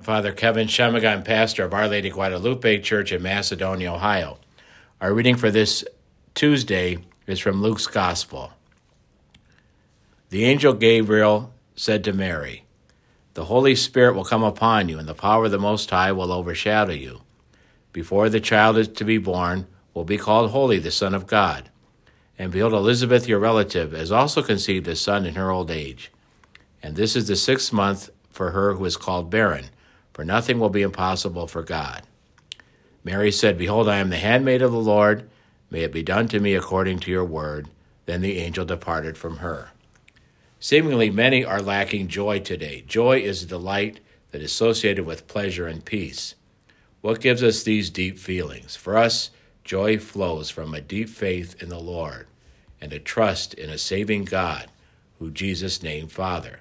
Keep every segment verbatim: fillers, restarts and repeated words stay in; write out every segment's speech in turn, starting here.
Father Kevin Shemigan, pastor of Our Lady Guadalupe Church in Macedonia, Ohio. Our reading for this Tuesday is from Luke's Gospel. The angel Gabriel said to Mary, "The Holy Spirit will come upon you, and the power of the Most High will overshadow you. Before the child is to be born, will be called Holy, the Son of God. And behold, Elizabeth, your relative, has also conceived a son in her old age. And this is the sixth month for her who is called barren, for nothing will be impossible for God." Mary said, "Behold, I am the handmaid of the Lord. May it be done to me according to your word." Then the angel departed from her. Seemingly, many are lacking joy today. Joy is a delight that is associated with pleasure and peace. What gives us these deep feelings? For us, joy flows from a deep faith in the Lord and a trust in a saving God, who Jesus named Father.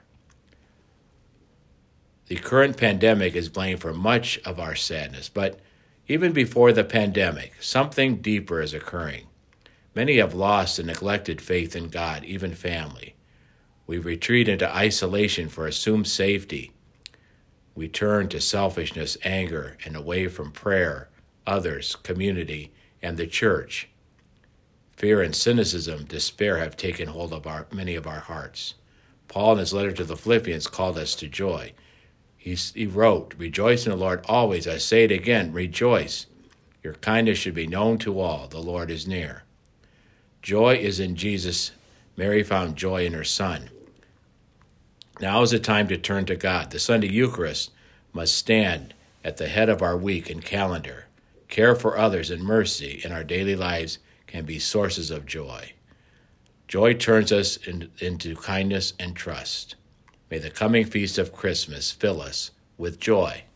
The current pandemic is blamed for much of our sadness, but even before the pandemic, something deeper is occurring. Many have lost and neglected faith in God, even family. We retreat into isolation for assumed safety. We turn to selfishness, anger, and away from prayer, others, community, and the church. Fear and cynicism, despair have taken hold of our, many of our hearts. Paul, in his letter to the Philippians, called us to joy. He, he wrote, "Rejoice in the Lord always. I say it again, rejoice. Your kindness should be known to all. The Lord is near." Joy is in Jesus. Mary found joy in her Son. Now is the time to turn to God. The Sunday Eucharist must stand at the head of our week and calendar. Care for others and mercy in our daily lives can be sources of joy. Joy turns us in, into kindness and trust. May the coming feast of Christmas fill us with joy.